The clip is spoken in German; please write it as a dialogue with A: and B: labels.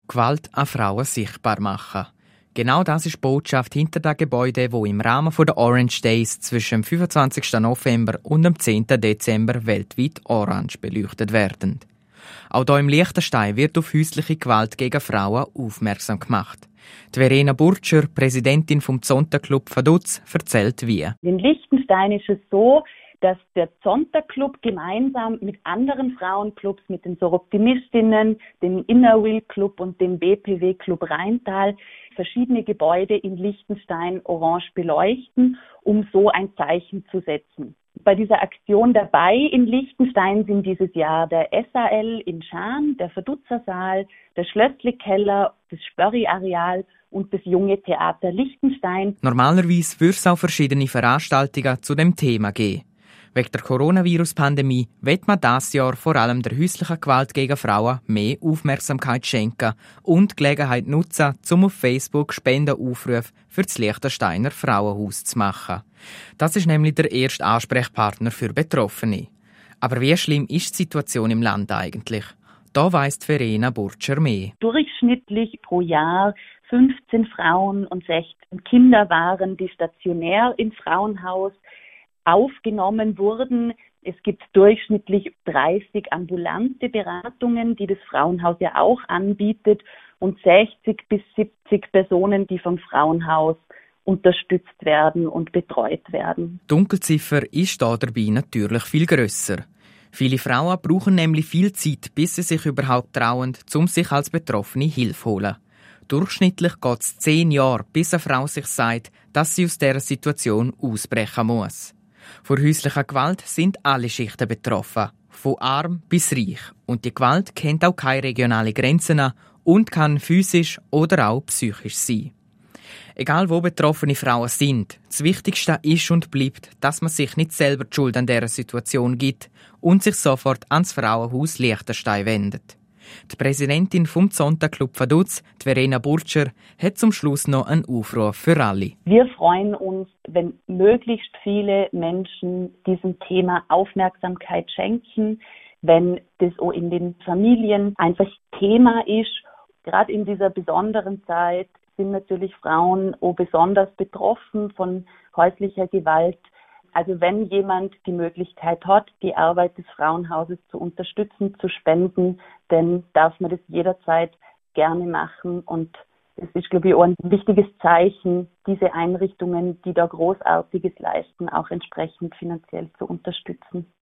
A: Gewalt an Frauen sichtbar machen. Genau das ist die Botschaft hinter den Gebäuden, die im Rahmen der Orange Days zwischen dem 25. November und dem 10. Dezember weltweit orange beleuchtet werden. Auch hier im Liechtenstein wird auf häusliche Gewalt gegen Frauen aufmerksam gemacht. Die Verena Burtscher, Präsidentin vom Zonta-Club Vaduz, erzählt wie.
B: In Liechtenstein ist es so, dass der Zonta-Club gemeinsam mit anderen Frauenclubs, mit den Soroptimistinnen, dem Inner Will Club und dem BPW Club Rheintal, verschiedene Gebäude in Liechtenstein orange beleuchten, um so ein Zeichen zu setzen. Bei dieser Aktion dabei in Liechtenstein sind dieses Jahr der SAL in Schaan, der Vaduzzer Saal, der Schlössli-Keller, das Spörri-Areal und das Junge Theater Liechtenstein.
A: Normalerweise würde es auch verschiedene Veranstaltungen zu dem Thema geben. Wegen der Coronavirus-Pandemie wird man dieses Jahr vor allem der häuslichen Gewalt gegen Frauen mehr Aufmerksamkeit schenken und die Gelegenheit nutzen, um auf Facebook Spendenaufrufe für das Liechtensteiner Frauenhaus zu machen. Das ist nämlich der erste Ansprechpartner für Betroffene. Aber wie schlimm ist die Situation im Land eigentlich? Da weiss Verena Burtscher mehr.
B: Durchschnittlich pro Jahr 15 Frauen und 16 Kinder waren, die stationär im Frauenhaus aufgenommen wurden. Es gibt durchschnittlich 30 ambulante Beratungen, die das Frauenhaus ja auch anbietet, und 60 bis 70 Personen, die vom Frauenhaus unterstützt werden und betreut werden.
A: Die Dunkelziffer ist da dabei natürlich viel grösser. Viele Frauen brauchen nämlich viel Zeit, bis sie sich überhaupt trauen, um sich als Betroffene Hilfe zu holen. Durchschnittlich geht es 10 Jahre, bis eine Frau sich sagt, dass sie aus dieser Situation ausbrechen muss. Von häuslicher Gewalt sind alle Schichten betroffen, von arm bis reich. Und die Gewalt kennt auch keine regionalen Grenzen an und kann physisch oder auch psychisch sein. Egal wo betroffene Frauen sind, das Wichtigste ist und bleibt, dass man sich nicht selber die Schuld an dieser Situation gibt und sich sofort ans Frauenhaus Liechtenstein wendet. Die Präsidentin vom Zonta-Club Vaduz, Verena Burtscher, hat zum Schluss noch einen Aufruf für alle.
B: Wir freuen uns, wenn möglichst viele Menschen diesem Thema Aufmerksamkeit schenken, wenn das auch in den Familien einfach Thema ist. Gerade in dieser besonderen Zeit sind natürlich Frauen auch besonders betroffen von häuslicher Gewalt. Also wenn jemand die Möglichkeit hat, die Arbeit des Frauenhauses zu unterstützen, zu spenden, dann darf man das jederzeit gerne machen. Und es ist, glaube ich, auch ein wichtiges Zeichen, diese Einrichtungen, die da Großartiges leisten, auch entsprechend finanziell zu unterstützen.